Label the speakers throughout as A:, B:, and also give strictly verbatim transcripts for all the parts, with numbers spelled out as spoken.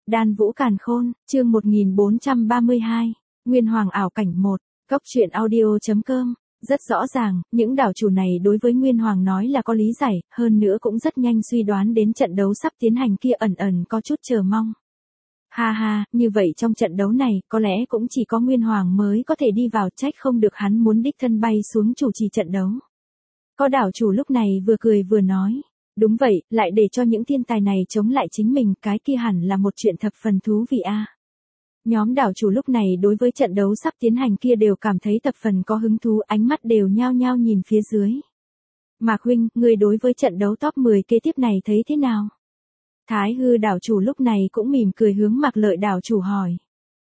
A: Đan Vũ Càn Khôn, chương một nghìn bốn trăm ba mươi hai, Nguyên Hoàng ảo cảnh một, Cốc truyện audio.com. Rất rõ ràng, những đảo chủ này đối với Nguyên Hoàng nói là có lý giải, hơn nữa cũng rất nhanh suy đoán đến trận đấu sắp tiến hành kia, ẩn ẩn có chút chờ mong. Ha ha, như vậy trong trận đấu này, có lẽ cũng chỉ có Nguyên Hoàng mới có thể đi vào, trách không được hắn muốn đích thân bay xuống chủ trì trận đấu. Có đảo chủ lúc này vừa cười vừa nói. Đúng vậy, lại để cho những thiên tài này chống lại chính mình, cái kia hẳn là một chuyện thập phần thú vị a. Nhóm đảo chủ lúc này đối với trận đấu sắp tiến hành kia đều cảm thấy thập phần có hứng thú, ánh mắt đều nhao nhao nhìn phía dưới. Mạc huynh, người đối với trận đấu top mười kế tiếp này thấy thế nào? Thái Hư đảo chủ lúc này cũng mỉm cười hướng Mạc Lợi đảo chủ hỏi.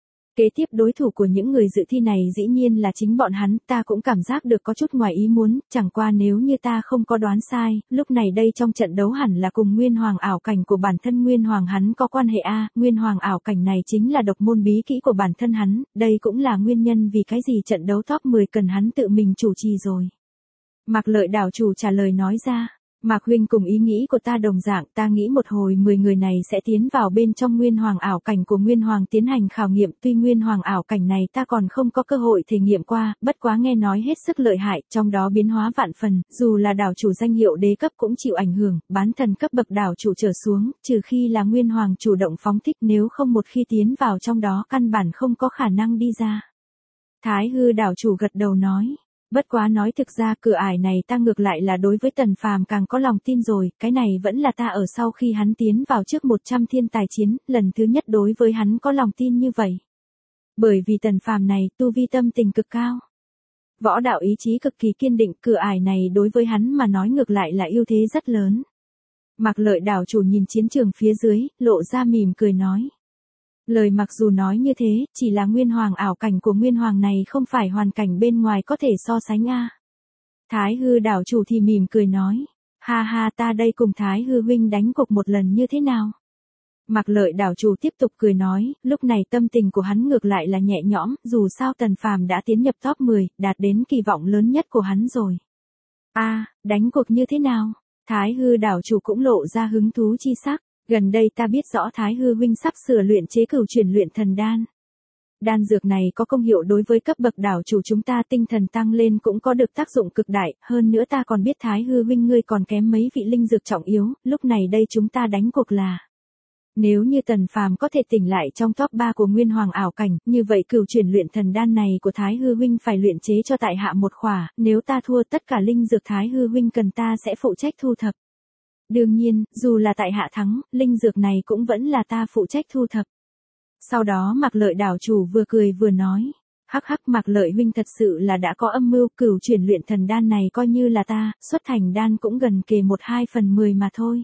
A: Kế tiếp đối thủ của những người dự thi này dĩ nhiên là chính bọn hắn, ta cũng cảm giác được có chút ngoài ý muốn, chẳng qua nếu như ta không có đoán sai, lúc này đây trong trận đấu hẳn là cùng Nguyên Hoàng ảo cảnh của bản thân Nguyên Hoàng hắn có quan hệ a. Nguyên Hoàng ảo cảnh này chính là độc môn bí kỹ của bản thân hắn, đây cũng là nguyên nhân vì cái gì trận đấu top mười cần hắn tự mình chủ trì rồi. Mạc Lợi đảo chủ trả lời nói ra. Mạc huynh cùng ý nghĩ của ta đồng dạng, ta nghĩ một hồi mười người này sẽ tiến vào bên trong Nguyên Hoàng ảo cảnh của Nguyên Hoàng tiến hành khảo nghiệm, tuy Nguyên Hoàng ảo cảnh này ta còn không có cơ hội thể nghiệm qua, bất quá nghe nói hết sức lợi hại, trong đó biến hóa vạn phần, dù là đảo chủ danh hiệu đế cấp cũng chịu ảnh hưởng, bán thần cấp bậc đảo chủ trở xuống, trừ khi là Nguyên Hoàng chủ động phóng thích, nếu không một khi tiến vào trong đó căn bản không có khả năng đi ra. Thái Hư đảo chủ gật đầu nói. Bất quá nói thực ra cửa ải này ta ngược lại là đối với Tần Phàm càng có lòng tin rồi, cái này vẫn là ta ở sau khi hắn tiến vào trước một trăm thiên tài chiến, lần thứ nhất đối với hắn có lòng tin như vậy. Bởi vì Tần Phàm này tu vi tâm tình cực cao. Võ đạo ý chí cực kỳ kiên định, cửa ải này đối với hắn mà nói ngược lại là ưu thế rất lớn. Mạc Lợi đảo chủ nhìn chiến trường phía dưới, lộ ra mỉm cười nói. Lời mặc dù nói như thế, chỉ là Nguyên Hoàng ảo cảnh của Nguyên Hoàng này không phải hoàn cảnh bên ngoài có thể so sánh a. Thái Hư đảo chủ thì mỉm cười nói, ha ha ta đây cùng Thái Hư huynh đánh cuộc một lần như thế nào? Mạc Lợi đảo chủ tiếp tục cười nói, lúc này tâm tình của hắn ngược lại là nhẹ nhõm, dù sao Tần Phàm đã tiến nhập top mười, đạt đến kỳ vọng lớn nhất của hắn rồi. A, đánh cuộc như thế nào? Thái Hư đảo chủ cũng lộ ra hứng thú chi sắc. Gần đây ta biết rõ Thái Hư huynh sắp sửa luyện chế cửu chuyển luyện thần đan. Đan dược này có công hiệu đối với cấp bậc đảo chủ chúng ta tinh thần tăng lên cũng có được tác dụng cực đại, hơn nữa ta còn biết Thái Hư huynh ngươi còn kém mấy vị linh dược trọng yếu, lúc này đây chúng ta đánh cuộc là. Nếu như Tần Phàm có thể tỉnh lại trong top ba của Nguyên Hoàng ảo cảnh, như vậy cửu chuyển luyện thần đan này của Thái Hư huynh phải luyện chế cho tại hạ một khỏa, nếu ta thua tất cả linh dược Thái Hư huynh cần ta sẽ phụ trách thu thập. Đương nhiên, dù là tại hạ thắng, linh dược này cũng vẫn là ta phụ trách thu thập. Sau đó Mạc Lợi đảo chủ vừa cười vừa nói, hắc hắc Mạc Lợi huynh thật sự là đã có âm mưu, cửu chuyển luyện thần đan này coi như là ta, xuất thành đan cũng gần kề một hai phần mười mà thôi.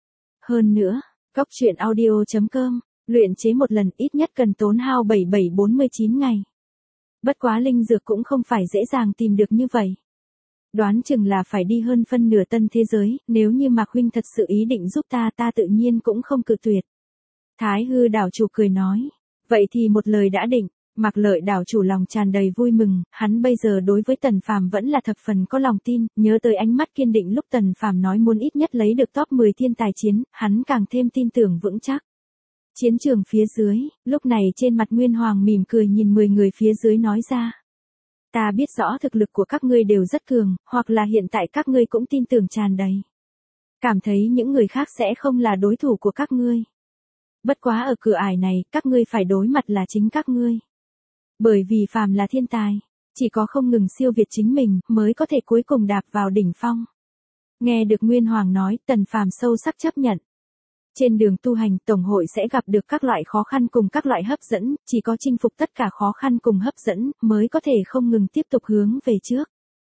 A: Hơn nữa, Cốc truyện audio.com, luyện chế một lần ít nhất cần tốn hao bảy bảy bốn mươi chín ngày. Bất quá linh dược cũng không phải dễ dàng tìm được như vậy. Đoán chừng là phải đi hơn phân nửa tân thế giới, nếu như Mạc huynh thật sự ý định giúp ta ta tự nhiên cũng không cự tuyệt. Thái Hư đảo chủ cười nói, vậy thì một lời đã định. Mạc Lợi đảo chủ lòng tràn đầy vui mừng, hắn bây giờ đối với Tần Phàm vẫn là thập phần có lòng tin, nhớ tới ánh mắt kiên định lúc Tần Phàm nói muốn ít nhất lấy được top mười thiên tài chiến, hắn càng thêm tin tưởng vững chắc. Chiến trường phía dưới, lúc này trên mặt Nguyên Hoàng mỉm cười nhìn mười người phía dưới nói ra. Ta biết rõ thực lực của các ngươi đều rất cường, hoặc là hiện tại các ngươi cũng tin tưởng tràn đầy. Cảm thấy những người khác sẽ không là đối thủ của các ngươi. Bất quá ở cửa ải này, các ngươi phải đối mặt là chính các ngươi. Bởi vì phàm là thiên tài, chỉ có không ngừng siêu việt chính mình, mới có thể cuối cùng đạp vào đỉnh phong. Nghe được Nguyên Hoàng nói, Tần Phàm sâu sắc chấp nhận. Trên đường tu hành, Tổng hội sẽ gặp được các loại khó khăn cùng các loại hấp dẫn, chỉ có chinh phục tất cả khó khăn cùng hấp dẫn, mới có thể không ngừng tiếp tục hướng về trước.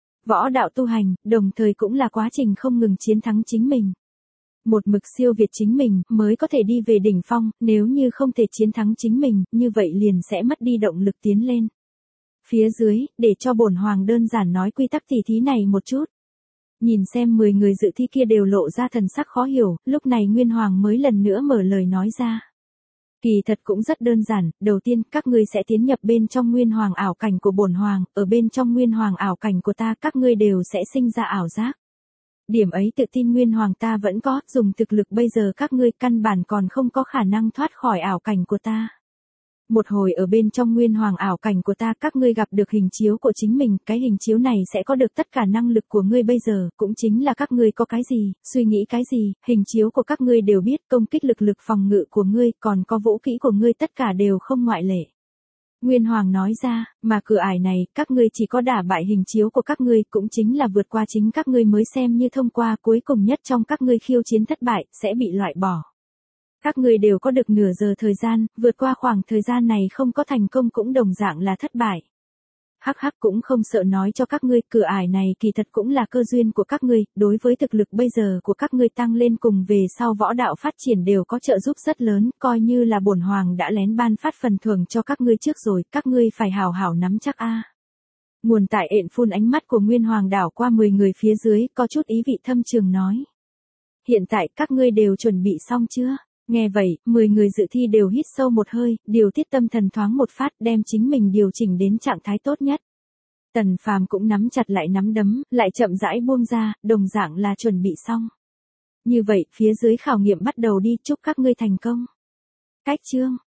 A: Võ đạo tu hành, đồng thời cũng là quá trình không ngừng chiến thắng chính mình. Một mực siêu việt chính mình, mới có thể đi về đỉnh phong, nếu như không thể chiến thắng chính mình, như vậy liền sẽ mất đi động lực tiến lên. Phía dưới, để cho bổn hoàng đơn giản nói quy tắc tỉ thí này một chút. Nhìn xem mười người dự thi kia đều lộ ra thần sắc khó hiểu, lúc này Nguyên Hoàng mới lần nữa mở lời nói ra. Kỳ thật cũng rất đơn giản, đầu tiên các ngươi sẽ tiến nhập bên trong Nguyên Hoàng ảo cảnh của bổn hoàng, ở bên trong Nguyên Hoàng ảo cảnh của ta các ngươi đều sẽ sinh ra ảo giác. Điểm ấy tự tin Nguyên Hoàng ta vẫn có, dùng thực lực bây giờ các ngươi căn bản còn không có khả năng thoát khỏi ảo cảnh của ta. Một hồi ở bên trong Nguyên Hoàng ảo cảnh của ta các ngươi gặp được hình chiếu của chính mình, cái hình chiếu này sẽ có được tất cả năng lực của ngươi bây giờ, cũng chính là các ngươi có cái gì, suy nghĩ cái gì, hình chiếu của các ngươi đều biết, công kích lực lực phòng ngự của ngươi, còn có vũ kỹ của ngươi tất cả đều không ngoại lệ. Nguyên Hoàng nói ra, mà cửa ải này, các ngươi chỉ có đả bại hình chiếu của các ngươi, cũng chính là vượt qua chính các ngươi mới xem như thông qua, cuối cùng nhất trong các ngươi khiêu chiến thất bại, sẽ bị loại bỏ. Các ngươi đều có được nửa giờ thời gian, vượt qua khoảng thời gian này không có thành công cũng đồng dạng là thất bại. Hắc hắc cũng không sợ nói cho các ngươi, cửa ải này kỳ thật cũng là cơ duyên của các ngươi, đối với thực lực bây giờ của các ngươi tăng lên cùng về sau võ đạo phát triển đều có trợ giúp rất lớn, coi như là bổn hoàng đã lén ban phát phần thưởng cho các ngươi trước rồi, các ngươi phải hào hảo nắm chắc a. Nguồn tại ện phun ánh mắt của Nguyên Hoàng đảo qua mười người phía dưới, có chút ý vị thâm trường nói. Hiện tại các ngươi đều chuẩn bị xong chưa? Nghe vậy, mười người dự thi đều hít sâu một hơi, điều tiết tâm thần thoáng một phát, đem chính mình điều chỉnh đến trạng thái tốt nhất. Tần Phàm cũng nắm chặt lại nắm đấm, lại chậm rãi buông ra, đồng dạng là chuẩn bị xong. Như vậy, phía dưới khảo nghiệm bắt đầu đi, chúc các ngươi thành công. Cách chương